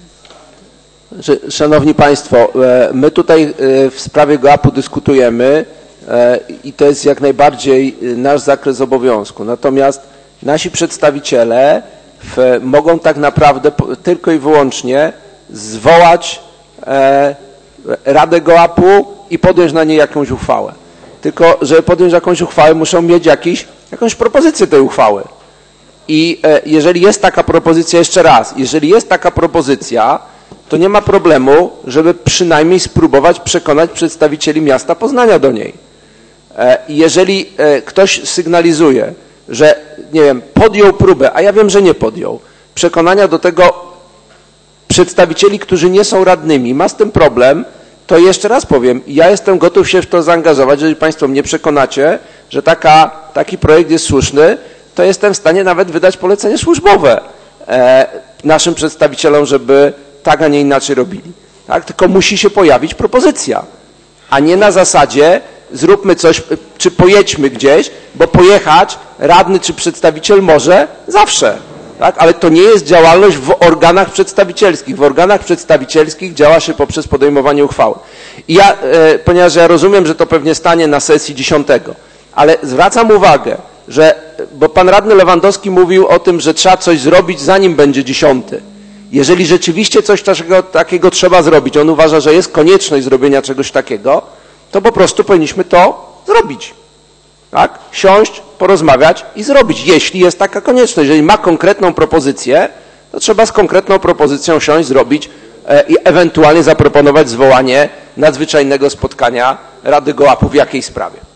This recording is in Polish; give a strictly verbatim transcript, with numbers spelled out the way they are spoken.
Szanowni Państwo, my tutaj w sprawie gołapu dyskutujemy i to jest jak najbardziej nasz zakres obowiązku. Natomiast nasi przedstawiciele w, mogą tak naprawdę tylko i wyłącznie zwołać Radę Gołapu i podjąć na niej jakąś uchwałę. Tylko, żeby podjąć jakąś uchwałę, muszą mieć jakiś, jakąś propozycję tej uchwały. I jeżeli jest taka propozycja, jeszcze raz, jeżeli jest taka propozycja, to nie ma problemu, żeby przynajmniej spróbować przekonać przedstawicieli miasta Poznania do niej. Jeżeli ktoś sygnalizuje, że, nie wiem, podjął próbę, a ja wiem, że nie podjął, przekonania do tego przedstawicieli, którzy nie są radnymi, ma z tym problem, to jeszcze raz powiem, ja jestem gotów się w to zaangażować, jeżeli Państwo mnie przekonacie, że taka, taki projekt jest słuszny, to jestem w stanie nawet wydać polecenie służbowe e, naszym przedstawicielom, żeby tak, a nie inaczej robili. Tak? Tylko musi się pojawić propozycja, a nie na zasadzie zróbmy coś, czy pojedźmy gdzieś, bo pojechać radny czy przedstawiciel może zawsze. Tak? Ale to nie jest działalność w organach przedstawicielskich. W organach przedstawicielskich działa się poprzez podejmowanie uchwały. I ja, e, ponieważ ja rozumiem, że to pewnie stanie na sesji dziesiątego, ale zwracam uwagę, że, bo pan radny Lewandowski mówił o tym, że trzeba coś zrobić, zanim będzie dziesiąty. Jeżeli rzeczywiście coś takiego, takiego trzeba zrobić, on uważa, że jest konieczność zrobienia czegoś takiego, to po prostu powinniśmy to zrobić. Tak? Siąść, porozmawiać i zrobić, jeśli jest taka konieczność. Jeżeli ma konkretną propozycję, to trzeba z konkretną propozycją siąść, zrobić e, i ewentualnie zaproponować zwołanie nadzwyczajnego spotkania Rady Gołapu w jakiej sprawie.